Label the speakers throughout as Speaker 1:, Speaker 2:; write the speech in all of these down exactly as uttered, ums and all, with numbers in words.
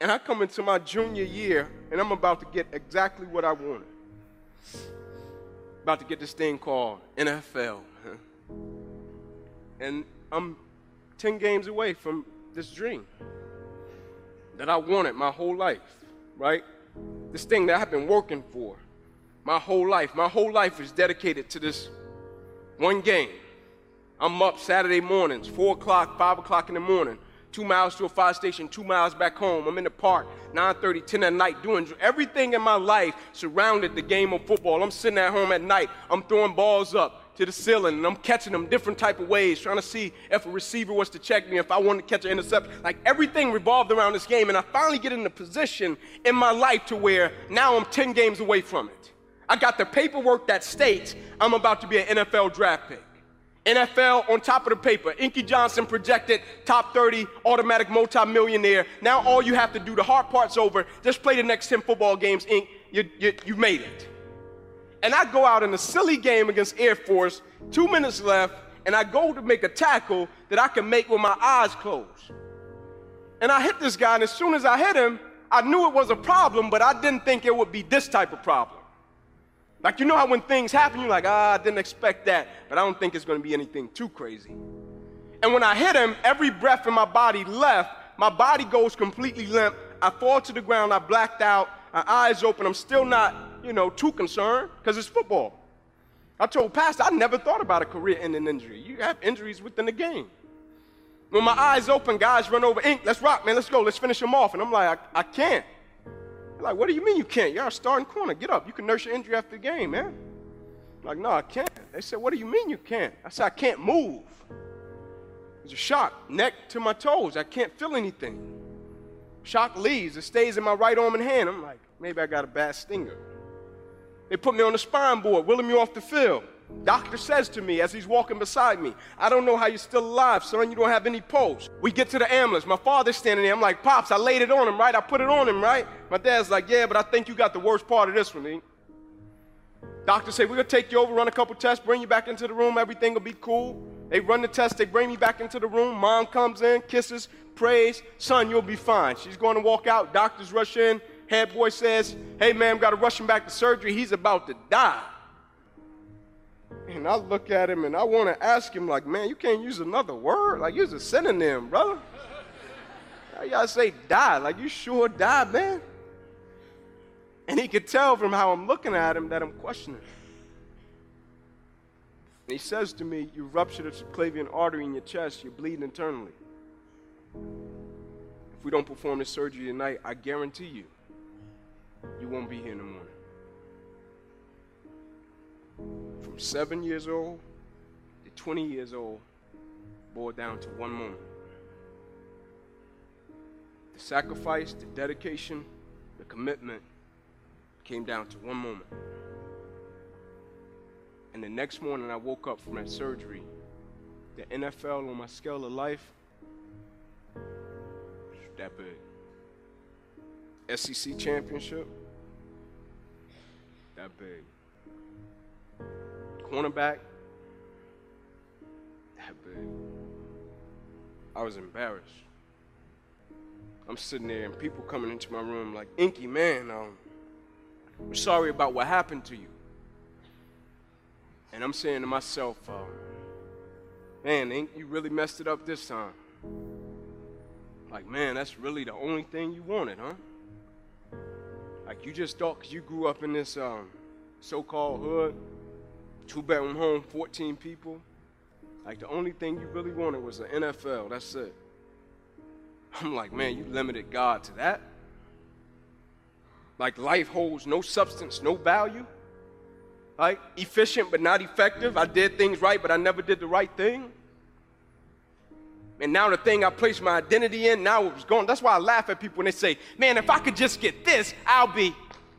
Speaker 1: And I come into my junior year, and I'm about to get exactly what I wanted. About to get this thing called N F L. And I'm ten games away from this dream that I wanted my whole life, right? This thing that I've been working for my whole life. My whole life is dedicated to this one game. I'm up Saturday mornings, four o'clock, five o'clock in the morning, two miles to a fire station, two miles back home. I'm in the park, nine thirty, ten at night, doing everything in my life surrounded the game of football. I'm sitting at home at night. I'm throwing balls up to the ceiling, and I'm catching them different type of ways, trying to see if a receiver was to check me, if I wanted to catch an interception. Like, everything revolved around this game, and I finally get in a position in my life to where now I'm ten games away from it. I got the paperwork that states I'm about to be an N F L draft pick. N F L on top of the paper. Inky Johnson projected top thirty, automatic multi-millionaire. Now all you have to do, the hard part's over. Just play the next ten football games, Ink. You, you, you made it. And I go out in a silly game against Air Force, two minutes left, and I go to make a tackle that I can make with my eyes closed. And I hit this guy, and as soon as I hit him, I knew it was a problem, but I didn't think it would be this type of problem. Like, you know how when things happen, you're like, ah, I didn't expect that, but I don't think it's going to be anything too crazy. And when I hit him, every breath in my body left. My body goes completely limp. I fall to the ground. I blacked out. My eyes open. I'm still not, you know, too concerned because it's football. I told Pastor, I never thought about a career-ending injury. You have injuries within the game. When my eyes open, guys run over, Ink, let's rock, man, let's go, let's finish him off. And I'm like, I, I can't. They're like, what do you mean you can't? You're a starting corner. Get up. You can nurse your injury after the game, man. I'm like, no, I can't. They said, what do you mean you can't? I said, I can't move. There's a shock, neck to my toes. I can't feel anything. Shock leaves. It stays in my right arm and hand. I'm like, maybe I got a bad stinger. They put me on the spine board, wheeling me off the field. Doctor says to me as he's walking beside me, I don't know how you're still alive, son. You don't have any pulse. We get to the ambulance. My father's standing there. I'm like, Pops, I laid it on him, right? I put it on him, right? My dad's like, yeah, but I think you got the worst part of this one, Ink. Doctor said, we're going to take you over, run a couple tests, bring you back into the room. Everything will be cool. They run the test. They bring me back into the room. Mom comes in, kisses, prays. Son, you'll be fine. She's going to walk out. Doctors rush in. Head boy says, hey, man, got to rush him back to surgery. He's about to die. And I look at him, and I want to ask him, like, man, you can't use another word? Like, use a synonym, brother. How y'all say die? Like, you sure died, man? And he could tell from how I'm looking at him that I'm questioning. And he says to me, you ruptured a subclavian artery in your chest. You're bleeding internally. If we don't perform this surgery tonight, I guarantee you, you won't be here in the morning. From seven years old to twenty years old, boiled down to one moment. The sacrifice, the dedication, the commitment came down to one moment. And the next morning I woke up from that surgery. The N F L on my scale of life, that big. S E C championship, that big. Cornerback, that big. I was embarrassed. I'm sitting there and people coming into my room like, Inky, man, um, I'm sorry about what happened to you. And I'm saying to myself, uh, man, Ink, you really messed it up this time. Like, man, that's really the only thing you wanted, huh? Like, you just thought because you grew up in this um, so-called hood, two-bedroom home, fourteen people, like the only thing you really wanted was the N F L, that's it. I'm like, man, you limited God to that? Like, life holds no substance, no value? Like, efficient but not effective? I did things right, but I never did the right thing? And now the thing I placed my identity in, now it was gone. That's why I laugh at people when they say, man, if I could just get this, I'll be.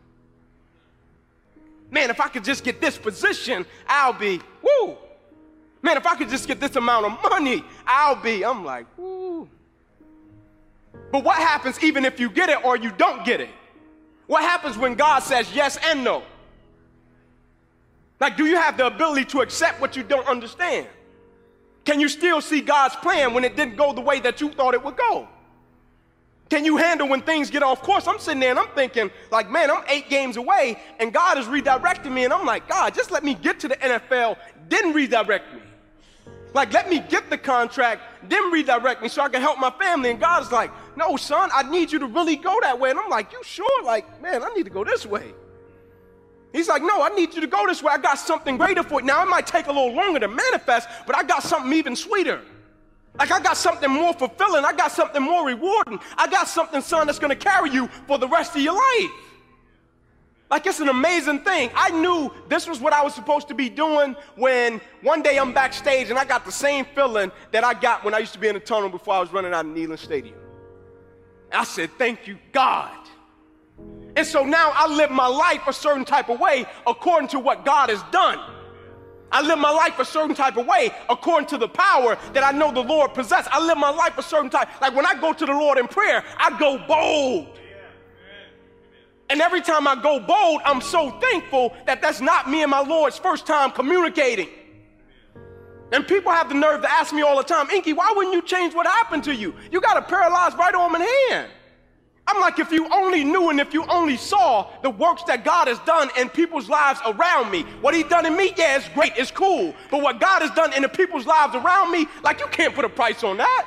Speaker 1: Man, if I could just get this position, I'll be. Woo! Man, if I could just get this amount of money, I'll be. I'm like, woo. But what happens even if you get it or you don't get it? What happens when God says yes and no? Like, do you have the ability to accept what you don't understand? Can you still see God's plan when it didn't go the way that you thought it would go? Can you handle when things get off course? I'm sitting there and I'm thinking, like, man, I'm eight games away, and God is redirecting me, and I'm like, God, just let me get to the N F L, then redirect me. Like, let me get the contract, then redirect me so I can help my family. And God's like, no, son, I need you to really go that way. And I'm like, you sure? Like, man, I need to go this way. He's like, no, I need you to go this way. I got something greater for you. Now, it might take a little longer to manifest, but I got something even sweeter. Like, I got something more fulfilling. I got something more rewarding. I got something, son, that's going to carry you for the rest of your life. Like, it's an amazing thing. I knew this was what I was supposed to be doing when one day I'm backstage and I got the same feeling that I got when I used to be in the tunnel before I was running out of Neyland Stadium. And I said, thank you, God. And so now I live my life a certain type of way according to what God has done. I live my life a certain type of way according to the power that I know the Lord possesses. I live my life a certain type. Like, when I go to the Lord in prayer, I go bold. And every time I go bold, I'm so thankful that that's not me and my Lord's first time communicating. And people have the nerve to ask me all the time, Inky, why wouldn't you change what happened to you? You got a paralyzed right arm and hand. I'm like, if you only knew and if you only saw the works that God has done in people's lives around me. What he's done in me, yeah, it's great, it's cool. But what God has done in the people's lives around me, like, you can't put a price on that.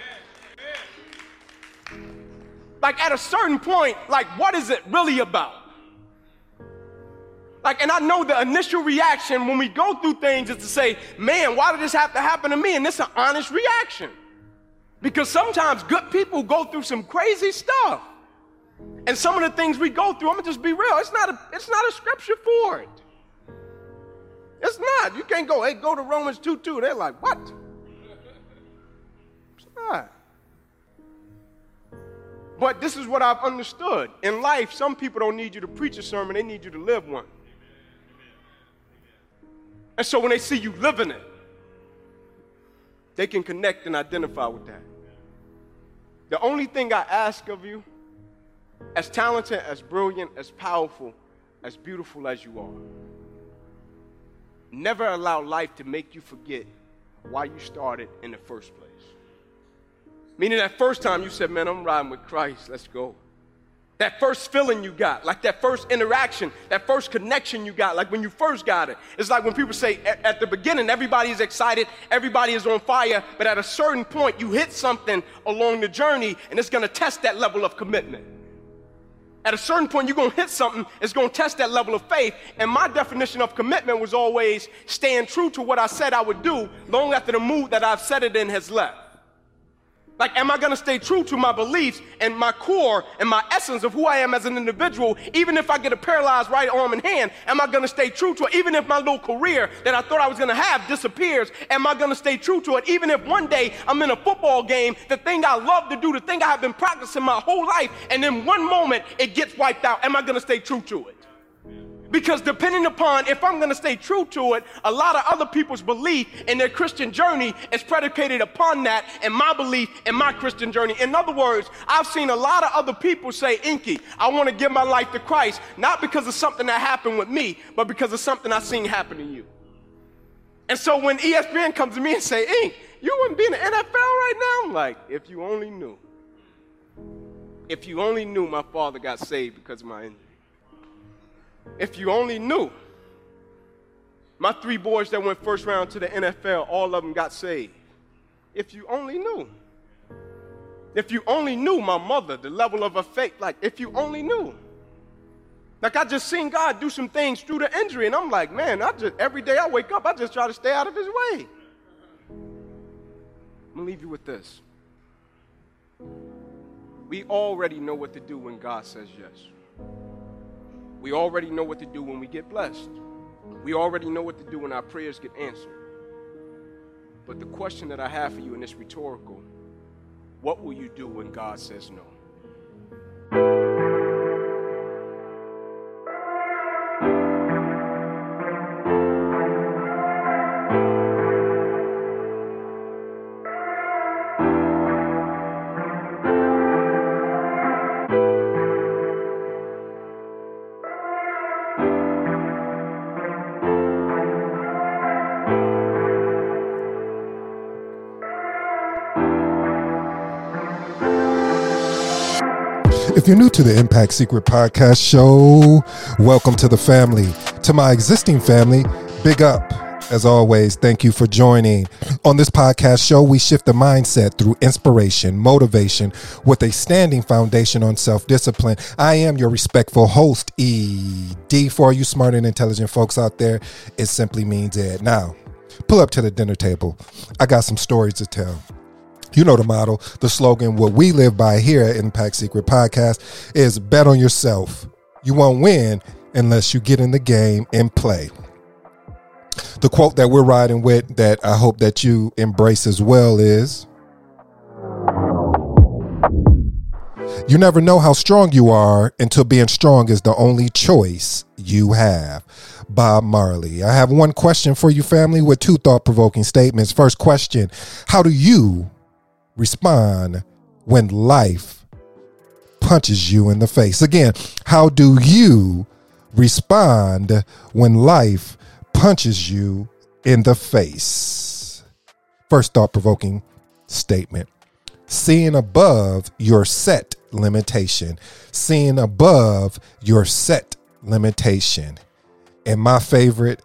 Speaker 1: Like, at a certain point, like, what is it really about? Like, and I know the initial reaction when we go through things is to say, man, why did this have to happen to me? And it's an honest reaction. Because sometimes good people go through some crazy stuff. And some of the things we go through, I'm gonna just be real, it's not a, it's not a scripture for it. It's not. You can't go, hey, go to Romans two two. They're like, what? It's not. But this is what I've understood. In life, some people don't need you to preach a sermon, they need you to live one. And so when they see you living it, they can connect and identify with that. The only thing I ask of you, as talented, as brilliant, as powerful, as beautiful as you are, never allow life to make you forget why you started in the first place. Meaning that first time you said, man, I'm riding with Christ, let's go. That first feeling you got, like that first interaction, that first connection you got, like when you first got it. It's like when people say at, at the beginning, everybody is excited, everybody is on fire, but at a certain point, you hit something along the journey, and it's going to test that level of commitment. At a certain point, you're going to hit something, it's going to test that level of faith, and my definition of commitment was always staying true to what I said I would do long after the mood that I've set it in has left. Like, am I going to stay true to my beliefs and my core and my essence of who I am as an individual, even if I get a paralyzed right arm and hand? Am I going to stay true to it? Even if my little career that I thought I was going to have disappears, am I going to stay true to it? Even if one day I'm in a football game, the thing I love to do, the thing I have been practicing my whole life, and in one moment it gets wiped out, am I going to stay true to it? Because depending upon if I'm going to stay true to it, a lot of other people's belief in their Christian journey is predicated upon that and my belief in my Christian journey. In other words, I've seen a lot of other people say, Inky, I want to give my life to Christ, not because of something that happened with me, but because of something I've seen happen to you. And so when E S P N comes to me and say, Ink, you wouldn't be in the N F L right now? I'm like, if you only knew. If you only knew my father got saved because of my injury. If you only knew. My three boys that went first round to the N F L, all of them got saved. If you only knew. If you only knew my mother, the level of her faith, like, if you only knew. Like, I just seen God do some things through the injury, and I'm like, man, I just, every day I wake up, I just try to stay out of his way. I'm going to leave you with this. We already know what to do when God says yes. We already know what to do when we get blessed. We already know what to do when our prayers get answered. But the question that I have for you, and it's rhetorical, what will you do when God says no?
Speaker 2: If you're new to the Impact Secret Podcast Show, welcome to the family. To my existing family, big up. As always, thank you for joining. On this podcast show, we shift the mindset through inspiration, motivation, with a standing foundation on self-discipline. I am your respectful host, E D. For all you smart and intelligent folks out there, it simply means Ed. Now, pull up to the dinner table. I got some stories to tell. You know the motto, the slogan, what we live by here at Impact Secret Podcast is bet on yourself. You won't win unless you get in the game and play. The quote that we're riding with that I hope that you embrace as well is, you never know how strong you are until being strong is the only choice you have. Bob Marley. I have one question for you, family, with two thought-provoking statements. First question, how do you respond when life punches you in the face? Again, how do you respond when life punches you in the face? First thought-provoking statement. Seeing above your set limitation. Seeing above your set limitation. And my favorite,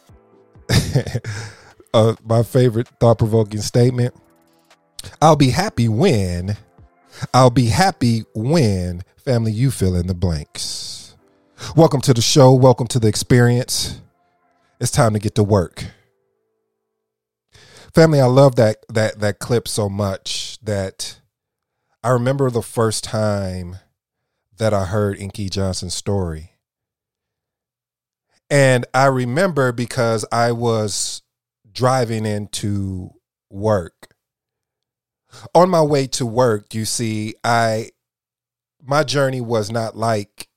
Speaker 2: uh, my favorite thought-provoking statement, I'll be happy when, I'll be happy when, family, you fill in the blanks. Welcome to the show. Welcome to the experience. It's time to get to work. Family, I love that that that clip so much that I remember the first time that I heard Inky Johnson's story. And I remember because I was driving into work. On my way to work, you see, I my journey was not like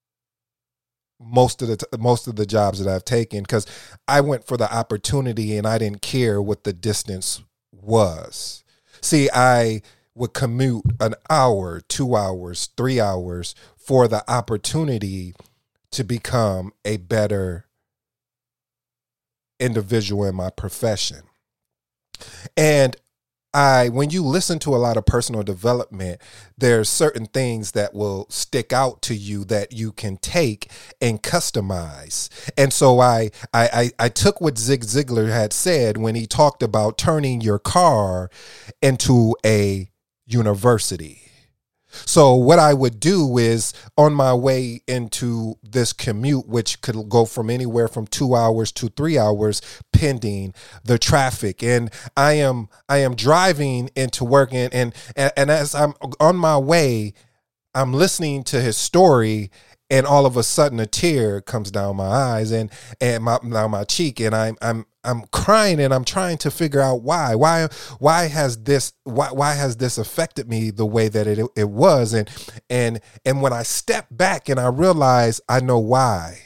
Speaker 2: most of the t- most of the jobs that I've taken, because I went for the opportunity and I didn't care what the distance was. See, I would commute an hour, two hours, three hours for the opportunity to become a better individual in my profession. And I, when you listen to a lot of personal development, there's certain things that will stick out to you that you can take and customize. And so I, I, I, I took what Zig Ziglar had said when he talked about turning your car into a university. So what I would do is, on my way into this commute, which could go from anywhere from two hours to three hours, pending the traffic, and I am I am driving into work, and and, and as I'm on my way, I'm listening to his story, and all of a sudden a tear comes down my eyes and and my down my cheek, and I'm I'm I'm crying, and I'm trying to figure out why. Why why has this why why has this affected me the way that it it was? And and and when I step back and I realize I know why.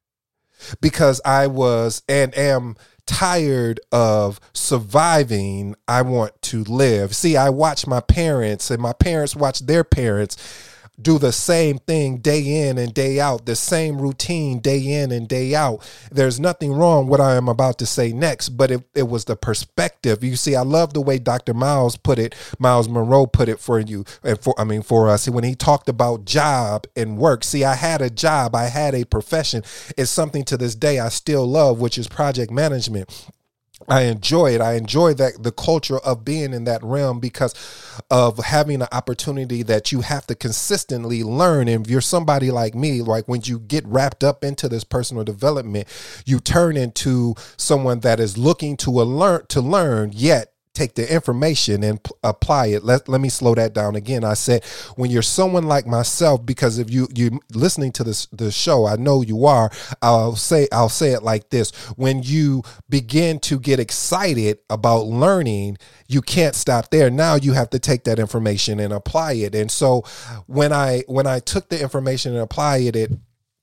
Speaker 2: Because I was and am tired of surviving. I want to live. See, I watch my parents, and my parents watch their parents do the same thing day in and day out, the same routine day in and day out. There's nothing wrong with what I am about to say next, but it, it was the perspective. You see, I love the way Doctor Miles put it, Miles Monroe put it for you, and for I mean for us, when he talked about job and work. See, I had a job, I had a profession. It's something to this day I still love, which is project management. I enjoy it. I enjoy that the culture of being in that realm because of having an opportunity that you have to consistently learn. And if you're somebody like me, like when you get wrapped up into this personal development, you turn into someone that is looking to a learn to learn, yet take the information and p- apply it. Let, let me slow that down again. I said, when you're someone like myself, because if you, you listening to this, the show, I know you are, I'll say, I'll say it like this. When you begin to get excited about learning, you can't stop there. Now you have to take that information and apply it. And so when I, when I took the information and applied it, it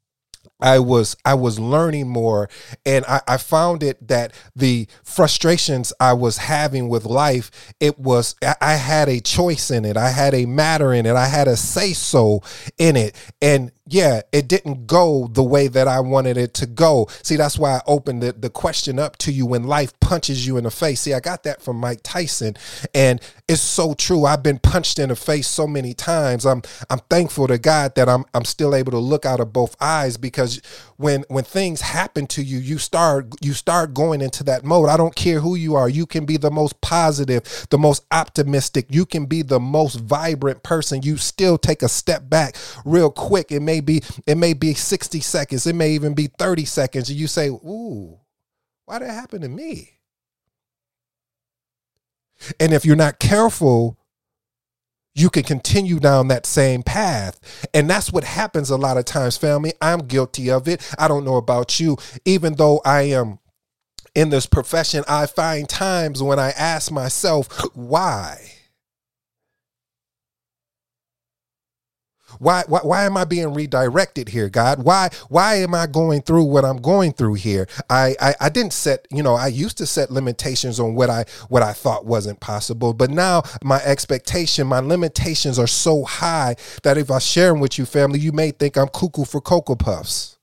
Speaker 2: I was I was learning more, and I, I found it that the frustrations I was having with life, it was I had a choice in it. I had a matter in it. I had a say so in it. And yeah, it didn't go the way that I wanted it to go. See, that's why I opened the, the question up to you when life punches you in the face. See, I got that from Mike Tyson, and it's so true. I've been punched in the face so many times. I'm I'm thankful to God that I'm I'm still able to look out of both eyes, because when when things happen to you, you start you start going into that mode. I don't care who you are. You can be the most positive, the most optimistic. You can be the most vibrant person. You still take a step back real quick. It may be it may be sixty seconds. It may even be thirty seconds. And you say, ooh, why did that happen to me? And if you're not careful, you can continue down that same path. And that's what happens a lot of times, family. I'm guilty of it. I don't know about you. Even though I am in this profession, I find times when I ask myself, why? Why, why, why am I being redirected here, God? Why, why am I going through what I'm going through here? I, I, I didn't set, you know, I used to set limitations on what I, what I thought wasn't possible, but now my expectation, my limitations are so high that if I share them with you, family, you may think I'm cuckoo for Cocoa Puffs.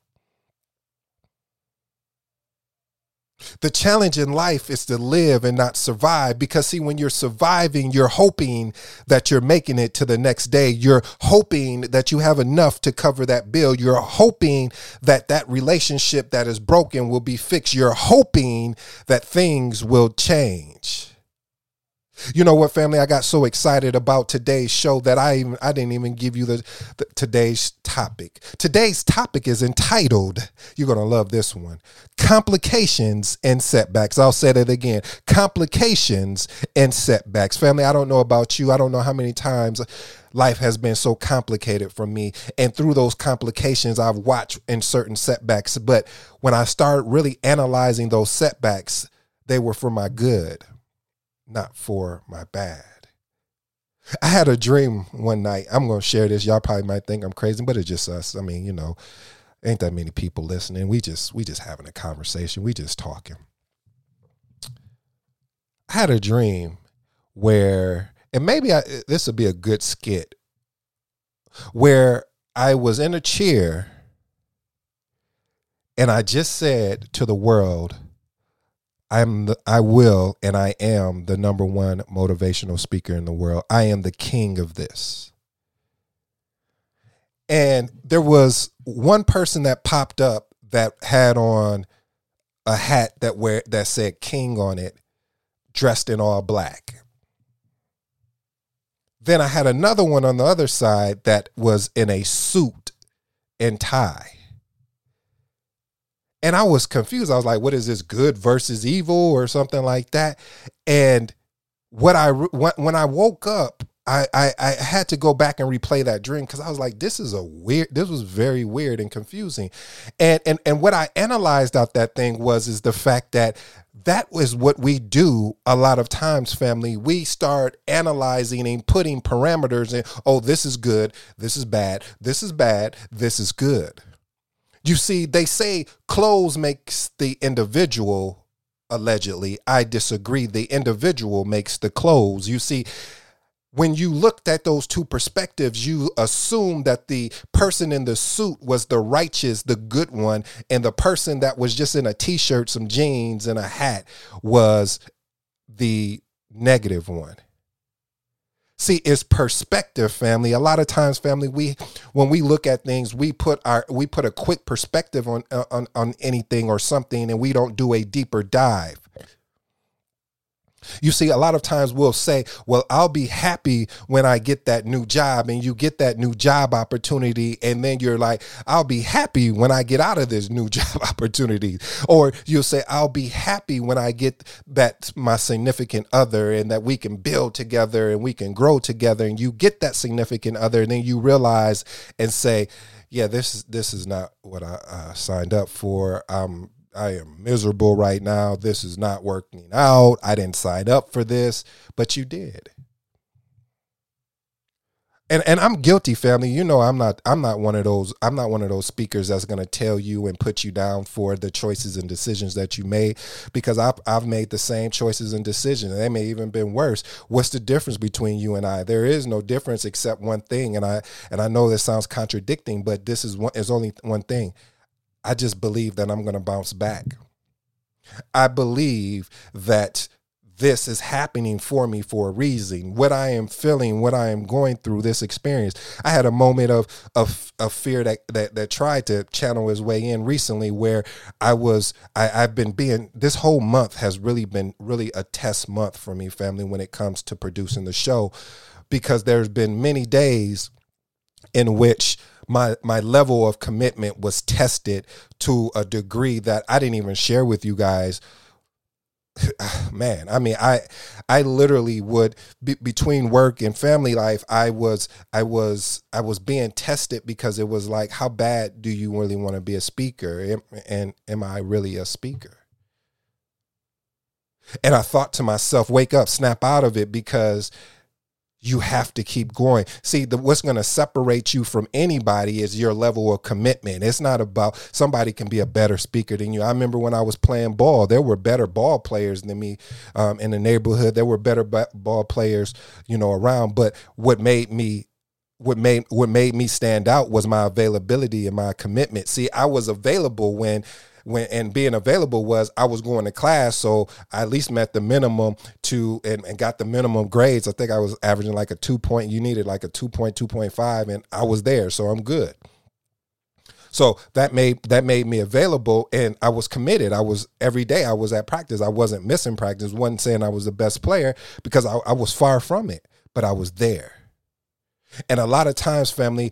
Speaker 2: The challenge in life is to live and not survive, because see, when you're surviving, you're hoping that you're making it to the next day. You're hoping that you have enough to cover that bill. You're hoping that that relationship that is broken will be fixed. You're hoping that things will change. You know what, family? I got so excited about today's show that I even I didn't even give you the, the today's topic. Today's topic is entitled, you're going to love this one, Complications and Setbacks. I'll say that again, Complications and Setbacks. Family, I don't know about you. I don't know how many times life has been so complicated for me. And through those complications, I've watched in certain setbacks. But when I started really analyzing those setbacks, they were for my good, not for my bad. I had a dream one night. I'm going to share this. Y'all probably might think I'm crazy, but it's just us. I mean, you know, ain't that many people listening. We just, we just having a conversation. We just talking. I had a dream where, and maybe I, this would be a good skit, where I was in a chair and I just said to the world, I'm the, I will, and I am the number one motivational speaker in the world. I am the king of this. And there was one person that popped up that had on a hat that wear that said king on it, dressed in all black. Then I had another one on the other side that was in a suit and tie. And I was confused. I was like, what is this, good versus evil or something like that? And what I when I woke up, I, I, I had to go back and replay that dream, because I was like, this is a weird, this was very weird and confusing. And, and, and what I analyzed out that thing was, is the fact that that was what we do a lot of times, family. We start analyzing and putting parameters in. Oh, this is good. This is bad. This is bad. This is good. You see, they say clothes makes the individual, allegedly. I disagree. The individual makes the clothes. You see, when you looked at those two perspectives, you assume that the person in the suit was the righteous, the good one, and the person that was just in a t-shirt, some jeans, and a hat was the negative one. See, it's perspective, family. A lot of times, family, we when we look at things, we put our we put a quick perspective on on on anything or something, and we don't do a deeper dive. You see, a lot of times we'll say, well, I'll be happy when I get that new job, and you get that new job opportunity. And then you're like, I'll be happy when I get out of this new job opportunity. Or you'll say, I'll be happy when I get that my significant other, and that we can build together and we can grow together. And you get that significant other, and then you realize and say, yeah, this is, this is not what I uh, signed up for. Um, I am miserable right now. This is not working out. I didn't sign up for this, but you did. And and I'm guilty, family. You know, I'm not I'm not one of those I'm not one of those speakers that's going to tell you and put you down for the choices and decisions that you made, because I've I've made the same choices and decisions. And they may even been worse. What's the difference between you and I? There is no difference except one thing. And I and I know this sounds contradicting, but this is one is only one thing. I just believe that I'm going to bounce back. I believe that this is happening for me for a reason. What I am feeling, what I am going through, this experience. I had a moment of of, of fear that, that that tried to channel its way in recently, where I was, I, I've been being, this whole month has really been really a test month for me, family, when it comes to producing the show, because there's been many days in which my my level of commitment was tested to a degree that I didn't even share with you guys. Man, I mean, I, I literally would be, between work and family life, I was, I was, I was being tested, because it was like, how bad do you really want to be a speaker? And, and am I really a speaker? And I thought to myself, wake up, snap out of it, because you have to keep going. See, the, what's going to separate you from anybody is your level of commitment. It's not about, somebody can be a better speaker than you. I remember when I was playing ball, there were better ball players than me um, in the neighborhood. There were better ba- ball players, you know, around. But what made me What made what made me stand out was my availability and my commitment. See, I was available when when and being available was I was going to class, so I at least met the minimum to and, and got the minimum grades. I think I was averaging like a two point. You needed like a two point, two point five, and I was there, so I'm good. So that made that made me available, and I was committed. I was every day I was at practice. I wasn't missing practice. Wasn't saying I was the best player, because I, I was far from it, but I was there. And a lot of times, family,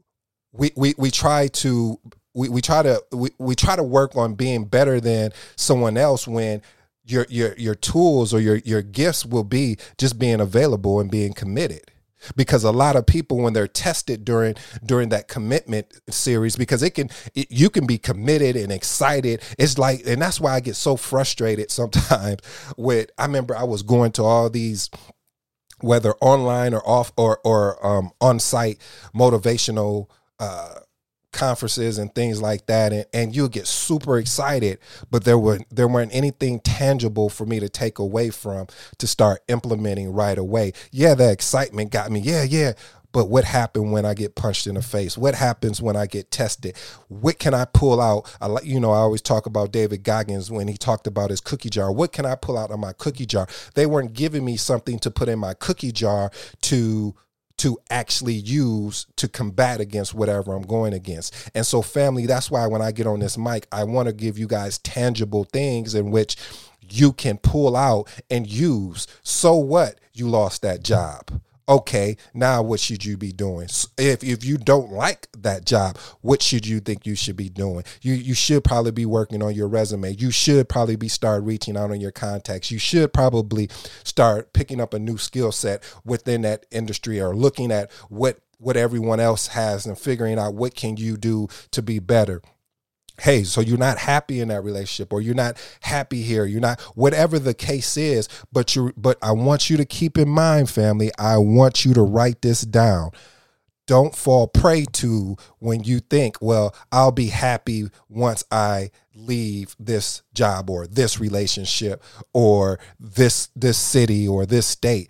Speaker 2: we we we try to we, we try to we, we try to work on being better than someone else, when your your your tools or your your gifts will be just being available and being committed. Because a lot of people, when they're tested during during that commitment series, because it can it, you can be committed and excited. It's like, and that's why I get so frustrated sometimes with, I remember I was going to all these, whether online or off or or um, on-site motivational uh, conferences and things like that, and, and you'll get super excited, but there were there weren't anything tangible for me to take away from to start implementing right away. Yeah, the excitement got me. Yeah, yeah. But what happened when I get punched in the face? What happens when I get tested? What can I pull out? I like, you know, I always talk about David Goggins when he talked about his cookie jar. What can I pull out of my cookie jar? They weren't giving me something to put in my cookie jar to to actually use to combat against whatever I'm going against. And so, family, that's why when I get on this mic, I want to give you guys tangible things in which you can pull out and use. So what? You lost that job. Okay, now what should you be doing? If if you don't like that job, what should you think you should be doing? You you should probably be working on your resume. You should probably be start reaching out on your contacts. You should probably start picking up a new skill set within that industry, or looking at what what everyone else has and figuring out what can you do to be better. Hey, so you're not happy in that relationship, or you're not happy here, you're not, whatever the case is, but you but I want you to keep in mind, family, I want you to write this down. Don't fall prey to when you think, well, I'll be happy once I leave this job or this relationship or this this city or this state.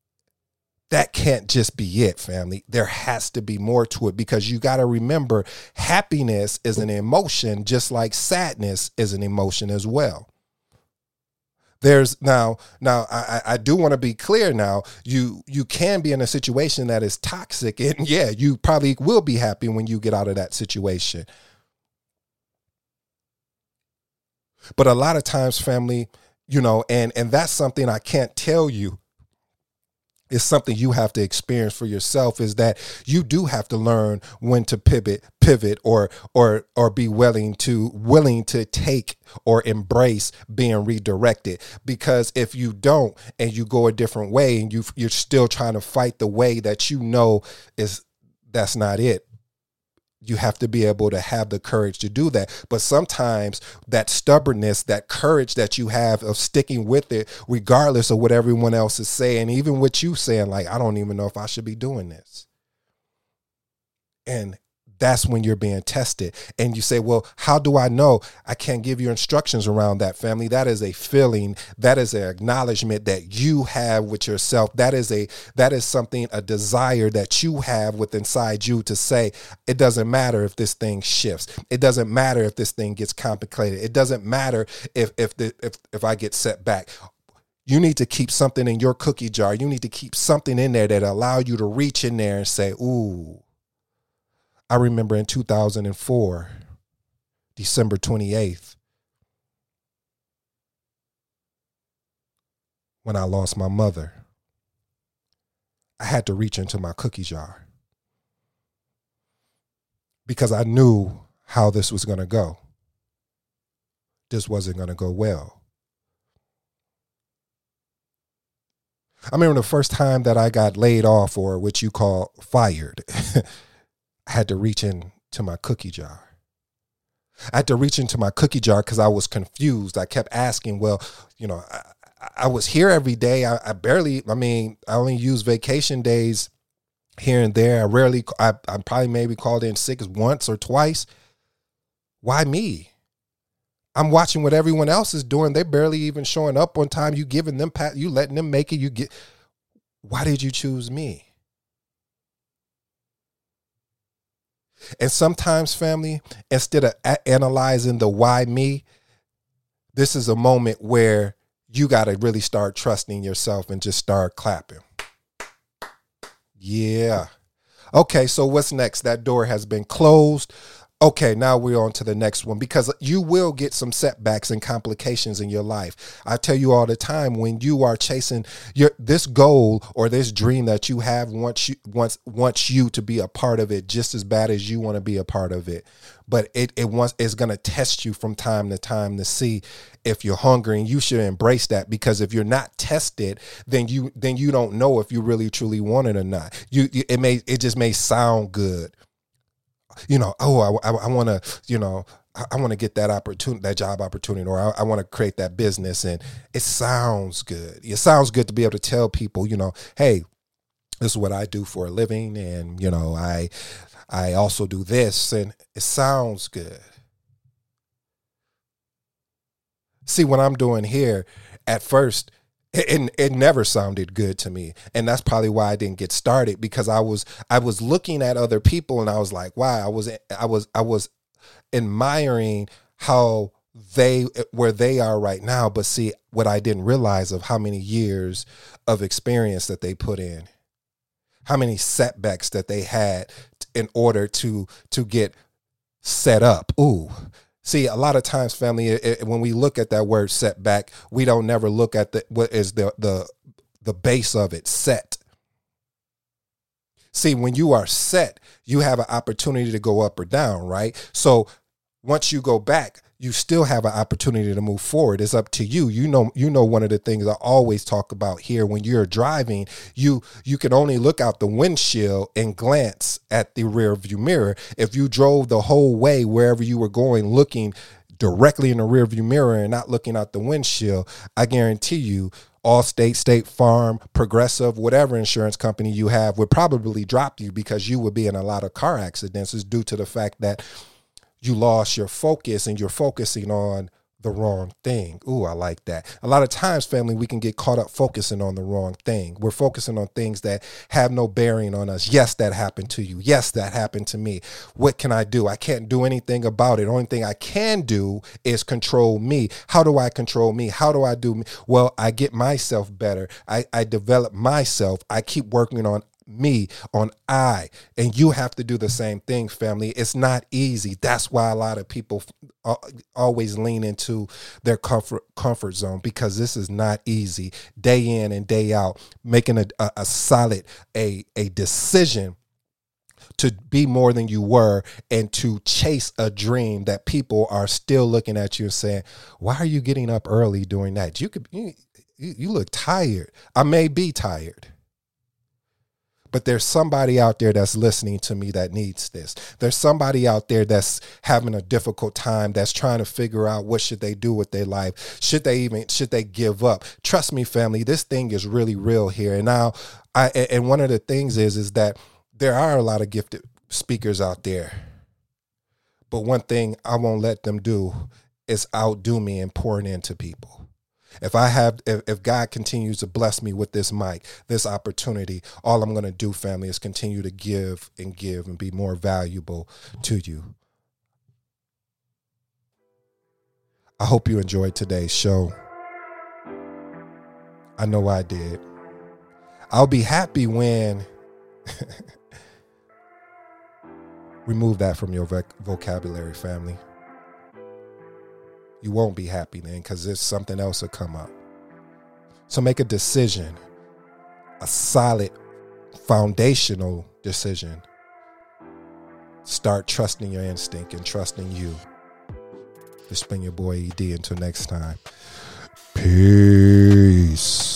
Speaker 2: That can't just be it, family. There has to be more to it, because you got to remember, happiness is an emotion, just like sadness is an emotion as well. There's now, now I, I do want to be clear now, you you can be in a situation that is toxic, and yeah, you probably will be happy when you get out of that situation. But a lot of times, family, you know, and and that's something I can't tell you. It's something you have to experience for yourself, is that you do have to learn when to pivot, pivot, or or or be willing to willing to take or embrace being redirected. Because if you don't, and you go a different way, and you you're still trying to fight the way that you know is that's not it. You have to be able to have the courage to do that. But sometimes that stubbornness, that courage that you have of sticking with it, regardless of what everyone else is saying, even what you saying, like, I don't even know if I should be doing this. And that's when you're being tested. And you say, well, how do I know? I can't give you instructions around that, family. That is a feeling. That is an acknowledgement that you have with yourself. That is a that is something, a desire that you have with inside you to say, it doesn't matter if this thing shifts. It doesn't matter if this thing gets complicated. It doesn't matter if if the, if if I get set back. You need to keep something in your cookie jar. You need to keep something in there that allow you to reach in there and say, ooh, I remember in two thousand four, December twenty-eighth, when I lost my mother, I had to reach into my cookie jar because I knew how this was going to go. This wasn't going to go well. I remember the first time that I got laid off, or what you call fired. I had to reach into my cookie jar. I had to reach into my cookie jar because I was confused. I kept asking, well, you know, I, I was here every day. I, I barely, I mean, I only use vacation days here and there. I rarely, I, I probably maybe called in sick once or twice. Why me? I'm watching what everyone else is doing. They're barely even showing up on time. You giving them, pat, you letting them make it. You get, why did you choose me? And sometimes, family, instead of a- analyzing the why me, this is a moment where you got to really start trusting yourself and just start clapping. Yeah. Okay, so what's next? That door has been closed. Okay, now we're on to the next one, because you will get some setbacks and complications in your life. I tell you all the time, when you are chasing your this goal or this dream that you have, wants you wants wants you to be a part of it just as bad as you want to be a part of it. But it it wants it's going to test you from time to time to see if you're hungry, and you should embrace that, because if you're not tested, then you then you don't know if you really truly want it or not. You it may it just may sound good. You know, oh, I, I, I want to, you know, I, I want to get that opportunity, that job opportunity, or I, I want to create that business. And it sounds good. It sounds good to be able to tell people, you know, hey, this is what I do for a living. And, you know, I, I also do this, and it sounds good. See, what I'm doing here at first, It, it never sounded good to me. And that's probably why I didn't get started, because I was I was looking at other people and I was like, wow, I was I was I was admiring how they where they are right now. But see, what I didn't realize of how many years of experience that they put in, how many setbacks that they had in order to to get set up. Ooh. See, a lot of times, family, it, it, when we look at that word setback, we don't never look at the what is the the the base of it, set. See, when you are set, you have an opportunity to go up or down, right? So once you go back, you still have an opportunity to move forward. It's up to you. You know, you know, one of the things I always talk about here, when you're driving, you you can only look out the windshield and glance at the rear view mirror. If you drove the whole way wherever you were going, looking directly in the rear view mirror and not looking out the windshield, I guarantee you, Allstate, State Farm, Progressive, whatever insurance company you have would probably drop you, because you would be in a lot of car accidents. Is due to the fact that you lost your focus and you're focusing on the wrong thing. Ooh, I like that. A lot of times, family, we can get caught up focusing on the wrong thing. We're focusing on things that have no bearing on us. Yes, that happened to you. Yes, that happened to me. What can I do? I can't do anything about it. The only thing I can do is control me. How do I control me? How do I do me? Well, I get myself better. I, I develop myself. I keep working on me, on I, and you have to do the same thing, family. It's not easy. That's why a lot of people always lean into their comfort comfort zone, because this is not easy. Day in and day out, making a, a, a solid a a decision to be more than you were, and to chase a dream that people are still looking at you and saying, why are you getting up early doing that? You could you, you look tired. I may be tired, but there's somebody out there that's listening to me that needs this. There's somebody out there that's having a difficult time, that's trying to figure out what should they do with their life. Should they even, should they give up? Trust me, family, this thing is really real here. And now, I, and one of the things is, is that there are a lot of gifted speakers out there. But one thing I won't let them do is outdo me in pouring into people. If I have, if, if God continues to bless me with this mic, this opportunity, all I'm going to do, family, is continue to give and give and be more valuable to you. I hope you enjoyed today's show. I know I did. I'll be happy when remove that from your voc- vocabulary, family. You won't be happy then, because there's something else will come up. So make a decision, a solid, foundational decision. Start trusting your instinct and trusting you. It's been your boy E D. Until next time. Peace.